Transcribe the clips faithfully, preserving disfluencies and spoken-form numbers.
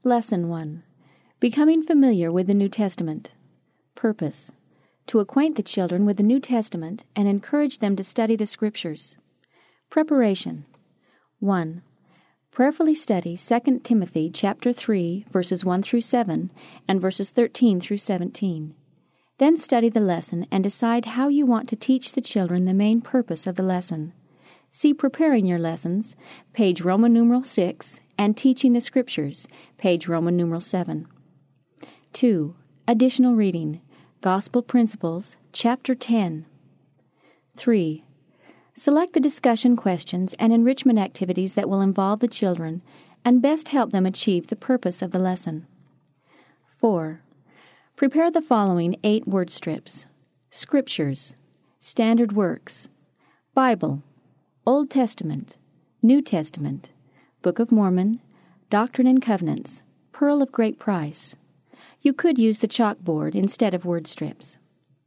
Lesson one. Becoming familiar with the New Testament. Purpose. To acquaint the children with the New Testament and encourage them to study the Scriptures. Preparation. one. Prayerfully study Second Timothy chapter three, verses one through seven, and verses thirteen through seventeen. Then study the lesson and decide how you want to teach the children the main purpose of the lesson. See Preparing Your Lessons, page Roman numeral six, and Teaching the Scriptures, page Roman numeral seven. two. Additional reading, Gospel Principles, chapter ten. three. Select the discussion questions and enrichment activities that will involve the children and best help them achieve the purpose of the lesson. four. Prepare the following eight word strips: Scriptures, Standard Works, Bible, Old Testament, New Testament, Book of Mormon, Doctrine and Covenants, Pearl of Great Price. You could use the chalkboard instead of word strips.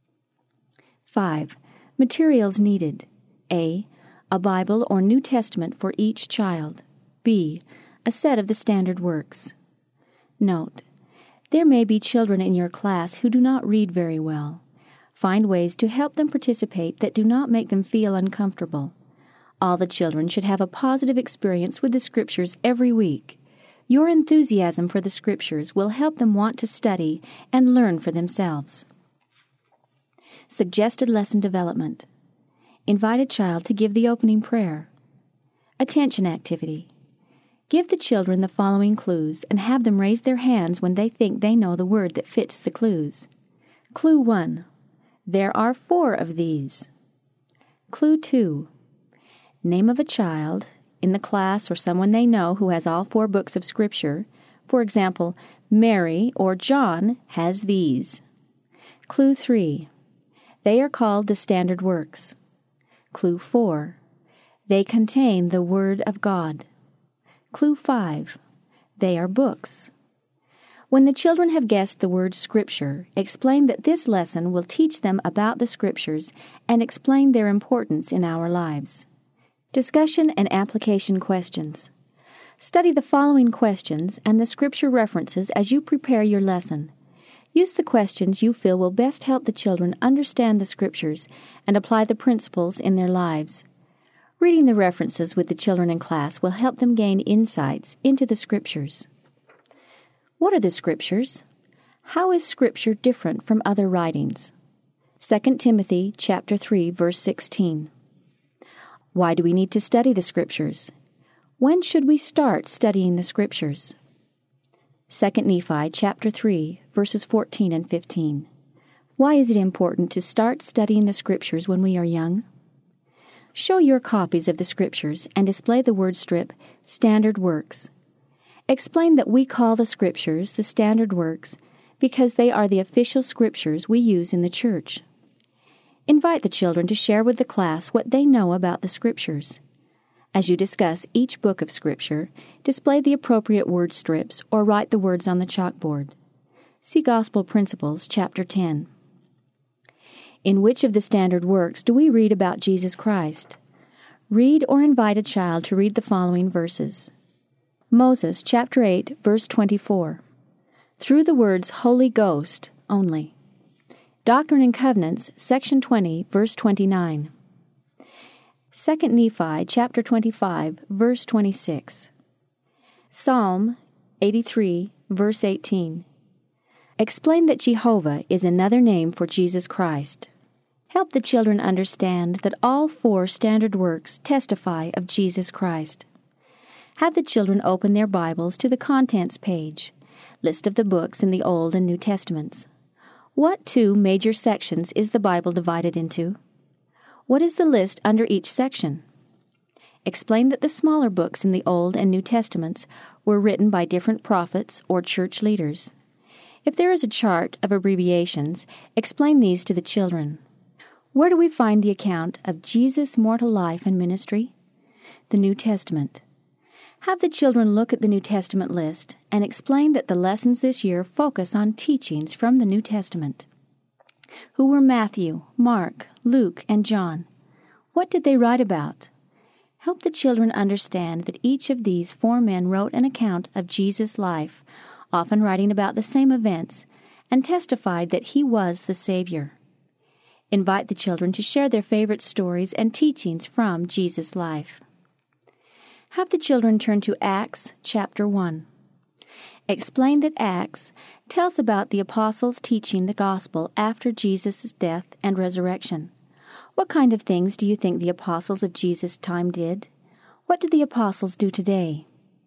five. Materials needed. A. A Bible or New Testament for each child. B. A set of the Standard Works. Note: there may be children in your class who do not read very well. Find ways to help them participate that do not make them feel uncomfortable. All the children should have a positive experience with the Scriptures every week. Your enthusiasm for the Scriptures will help them want to study and learn for themselves. Suggested lesson development. Invite a child to give the opening prayer. Attention activity. Give the children the following clues and have them raise their hands when they think they know the word that fits the clues. Clue one. There are four of these. Clue two. Name of a child in the class or someone they know who has all four books of Scripture. For example, Mary or John has these. Clue three. They are called the Standard Works. Clue four. They contain the Word of God. Clue five. They are books. When the children have guessed the word Scripture, explain that this lesson will teach them about the Scriptures and explain their importance in our lives. Discussion and application questions. Study the following questions and the Scripture references as you prepare your lesson. Use the questions you feel will best help the children understand the Scriptures and apply the principles in their lives. Reading the references with the children in class will help them gain insights into the Scriptures. What are the Scriptures? How is Scripture different from other writings? Second Timothy chapter three, verse sixteen. Why do we need to study the Scriptures? When should we start studying the Scriptures? Second Nephi chapter three, verses fourteen and fifteen. Why is it important to start studying the Scriptures when we are young? Show your copies of the Scriptures and display the word strip, Standard Works. Explain that we call the Scriptures the Standard Works because they are the official Scriptures we use in the church. Invite the children to share with the class what they know about the Scriptures. As you discuss each book of Scripture, display the appropriate word strips or write the words on the chalkboard. See Gospel Principles, chapter ten. In which of the Standard Works do we read about Jesus Christ? Read or invite a child to read the following verses. Moses, chapter eight, verse twenty-four. Through the words Holy Ghost only. Doctrine and Covenants, section twenty, verse twenty-nine. Second Nephi, chapter twenty-five, verse twenty-six. Psalm eighty-three, verse eighteen. Explain that Jehovah is another name for Jesus Christ. Help the children understand that all four Standard Works testify of Jesus Christ. Have the children open their Bibles to the Contents page, list of the books in the Old and New Testaments. What two major sections is the Bible divided into? What is the list under each section? Explain that the smaller books in the Old and New Testaments were written by different prophets or church leaders. If there is a chart of abbreviations, explain these to the children. Where do we find the account of Jesus' mortal life and ministry? The New Testament. Have the children look at the New Testament list and explain that the lessons this year focus on teachings from the New Testament. Who were Matthew, Mark, Luke, and John? What did they write about? Help the children understand that each of these four men wrote an account of Jesus' life, often writing about the same events, and testified that he was the Savior. Invite the children to share their favorite stories and teachings from Jesus' life. Have the children turn to Acts chapter one. Explain that Acts tells about the apostles teaching the gospel after Jesus' death and resurrection. What kind of things do you think the apostles of Jesus' time did? What do the apostles do today?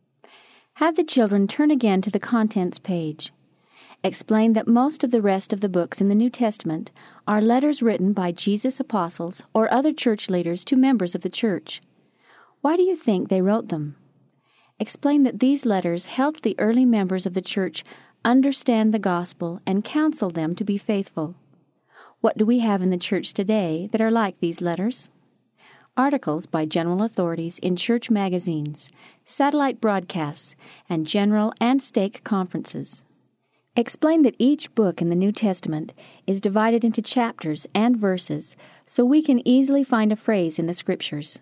Have the children turn again to the contents page. Explain that most of the rest of the books in the New Testament are letters written by Jesus' apostles or other church leaders to members of the church. Why do you think they wrote them? Explain that these letters helped the early members of the church understand the gospel and counsel them to be faithful. What do we have in the church today that are like these letters? Articles by general authorities in church magazines, satellite broadcasts, and general and stake conferences. Explain that each book in the New Testament is divided into chapters and verses so we can easily find a phrase in the Scriptures.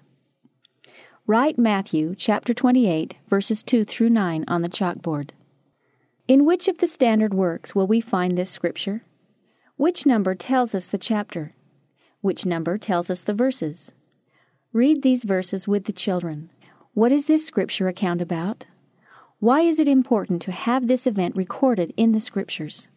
Write Matthew chapter twenty-eight, verses two through nine on the chalkboard. In which of the standard works will we find this Scripture? Which number tells us the chapter? Which number tells us the verses? Read these verses with the children. What is this Scripture account about? Why is it important to have this event recorded in the Scriptures?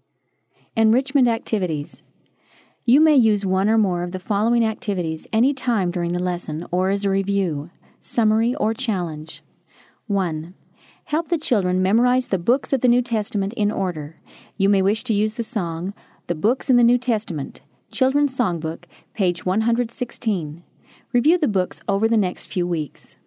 Enrichment activities. You may use one or more of the following activities any time during the lesson or as a review, summary, or challenge. one. Help the children memorize the books of the New Testament in order. You may wish to use the song, The Books in the New Testament, Children's Songbook, page one hundred sixteen. Review the books over the next few weeks.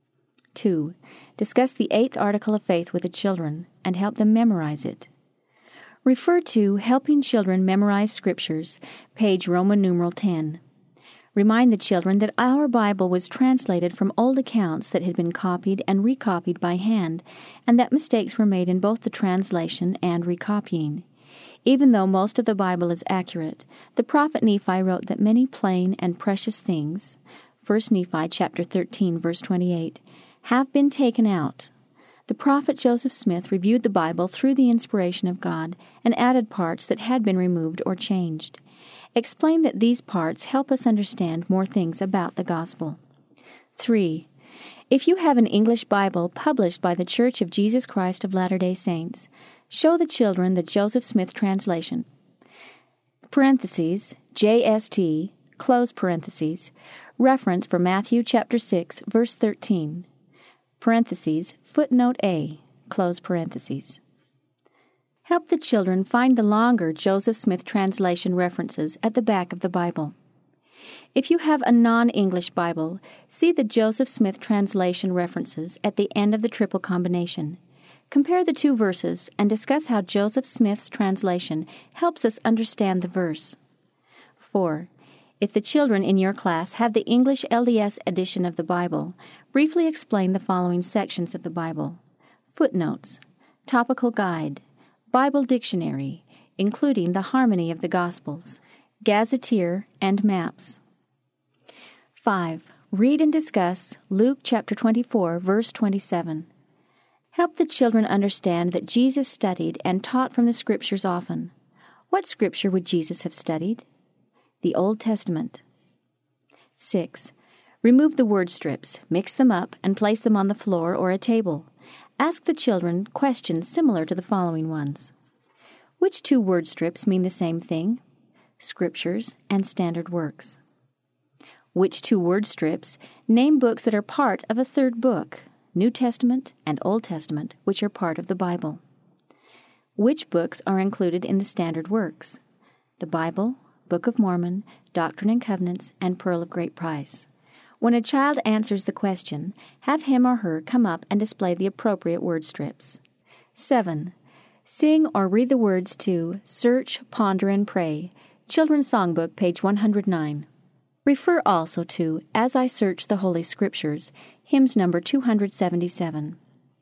two. Discuss the eighth article of faith with the children and help them memorize it. Refer to Helping Children Memorize Scriptures, page Roman numeral ten. Remind the children that our Bible was translated from old accounts that had been copied and recopied by hand, and that mistakes were made in both the translation and recopying. Even though most of the Bible is accurate, the prophet Nephi wrote that many plain and precious things, First Nephi chapter thirteen, verse twenty-eight, have been taken out. The prophet Joseph Smith reviewed the Bible through the inspiration of God and added parts that had been removed or changed. Explain that these parts help us understand more things about the gospel. three. If you have an English Bible published by the Church of Jesus Christ of Latter-day Saints, show the children the Joseph Smith translation. Parentheses, J S T, close parentheses, reference for Matthew chapter six, verse thirteen. Parentheses, footnote A, close parentheses. Help the children find the longer Joseph Smith translation references at the back of the Bible. If you have a non-English Bible, see the Joseph Smith translation references at the end of the triple combination. Compare the two verses and discuss how Joseph Smith's translation helps us understand the verse. four. If the children in your class have the English L D S edition of the Bible, briefly explain the following sections of the Bible: footnotes, topical guide, Bible dictionary, including the harmony of the Gospels, gazetteer, and maps. five. Read and discuss Luke chapter twenty-four, verse twenty-seven. Help the children understand that Jesus studied and taught from the Scriptures often. What Scripture would Jesus have studied? The Old Testament. six. Remove the word strips, mix them up, and place them on the floor or a table. Ask the children questions similar to the following ones. Which two word strips mean the same thing? Scriptures and standard works. Which two word strips name books that are part of a third book, New Testament and Old Testament, which are part of the Bible? Which books are included in the standard works? The Bible, Book of Mormon, Doctrine and Covenants, and Pearl of Great Price. When a child answers the question, have him or her come up and display the appropriate word strips. seven. Sing or read the words to Search, Ponder, and Pray, Children's Songbook, page one hundred nine. Refer also to As I Search the Holy Scriptures, hymns number two hundred seventy-seven.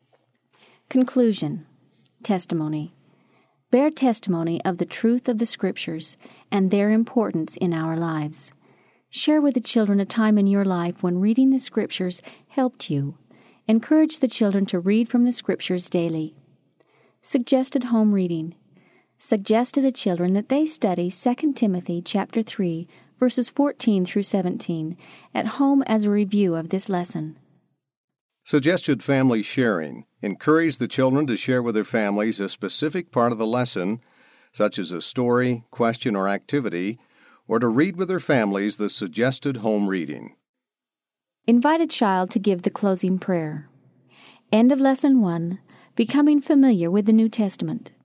Conclusion. Testimony. Bear testimony of the truth of the Scriptures and their importance in our lives. Share with the children a time in your life when reading the Scriptures helped you. Encourage the children to read from the Scriptures daily. Suggested home reading. Suggest to the children that they study Second Timothy chapter three, verses fourteen through seventeen, at home as a review of this lesson. Suggested family sharing. Encourage the children to share with their families a specific part of the lesson, such as a story, question, or activity, or to read with their families the suggested home reading. Invite a child to give the closing prayer. End of Lesson one. Becoming familiar with the New Testament.